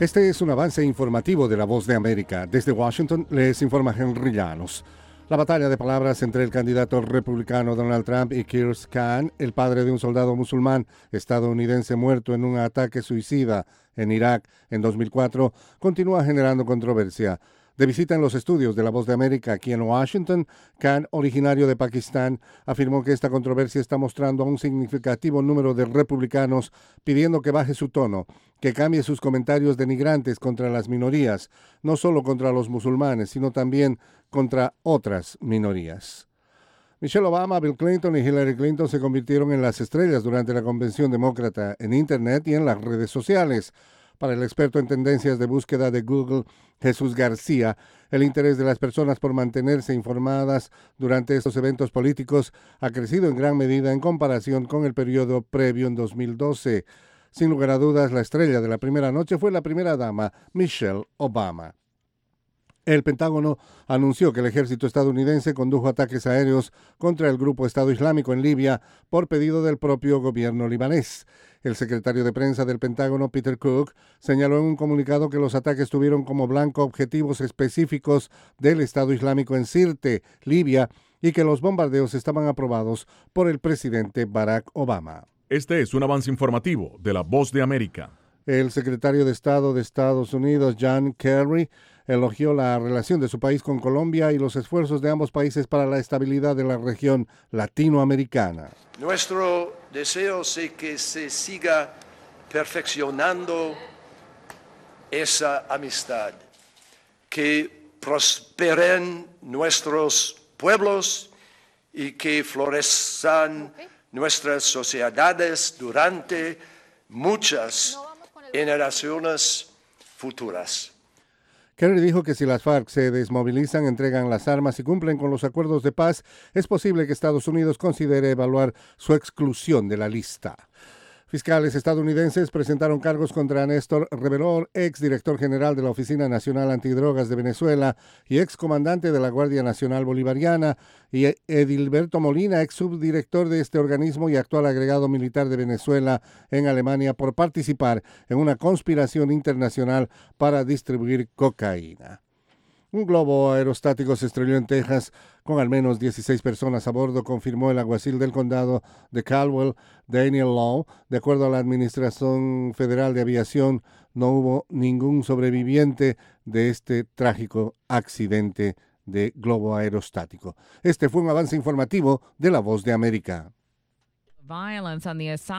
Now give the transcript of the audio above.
Este es un avance informativo de La Voz de América. Desde Washington les informa Henry Llanos. La batalla de palabras entre el candidato republicano Donald Trump y Khizr Khan, el padre de un soldado musulmán estadounidense muerto en un ataque suicida en Irak en 2004, continúa generando controversia. De visita en los estudios de La Voz de América aquí en Washington, Khan, originario de Pakistán, afirmó que esta controversia está mostrando a un significativo número de republicanos pidiendo que baje su tono, que cambie sus comentarios denigrantes contra las minorías, no solo contra los musulmanes, sino también contra otras minorías. Michelle Obama, Bill Clinton y Hillary Clinton se convirtieron en las estrellas durante la convención demócrata en Internet y en las redes sociales. Para el experto en tendencias de búsqueda de Google, Jesús García, el interés de las personas por mantenerse informadas durante estos eventos políticos ha crecido en gran medida en comparación con el periodo previo en 2012. Sin lugar a dudas, la estrella de la primera noche fue la primera dama, Michelle Obama. El Pentágono anunció que el ejército estadounidense condujo ataques aéreos contra el grupo Estado Islámico en Libia por pedido del propio gobierno libanés. El secretario de prensa del Pentágono, Peter Cook, señaló en un comunicado que los ataques tuvieron como blanco objetivos específicos del Estado Islámico en Sirte, Libia, y que los bombardeos estaban aprobados por el presidente Barack Obama. Este es un avance informativo de La Voz de América. El secretario de Estado de Estados Unidos, John Kerry, elogió la relación de su país con Colombia y los esfuerzos de ambos países para la estabilidad de la región latinoamericana. Nuestro deseo es que se siga perfeccionando esa amistad, que prosperen nuestros pueblos y que florezcan nuestras sociedades durante muchas generaciones futuras. Kerry dijo que si las FARC se desmovilizan, entregan las armas y cumplen con los acuerdos de paz, es posible que Estados Unidos considere evaluar su exclusión de la lista. Fiscales estadounidenses presentaron cargos contra Néstor Reverol, exdirector general de la Oficina Nacional Antidrogas de Venezuela y excomandante de la Guardia Nacional Bolivariana, y Edilberto Molina, ex subdirector de este organismo y actual agregado militar de Venezuela en Alemania, por participar en una conspiración internacional para distribuir cocaína. Un globo aerostático se estrelló en Texas con al menos 16 personas a bordo, confirmó el alguacil del condado de Caldwell, Daniel Law. De acuerdo a la Administración Federal de Aviación, no hubo ningún sobreviviente de este trágico accidente de globo aerostático. Este fue un avance informativo de La Voz de América.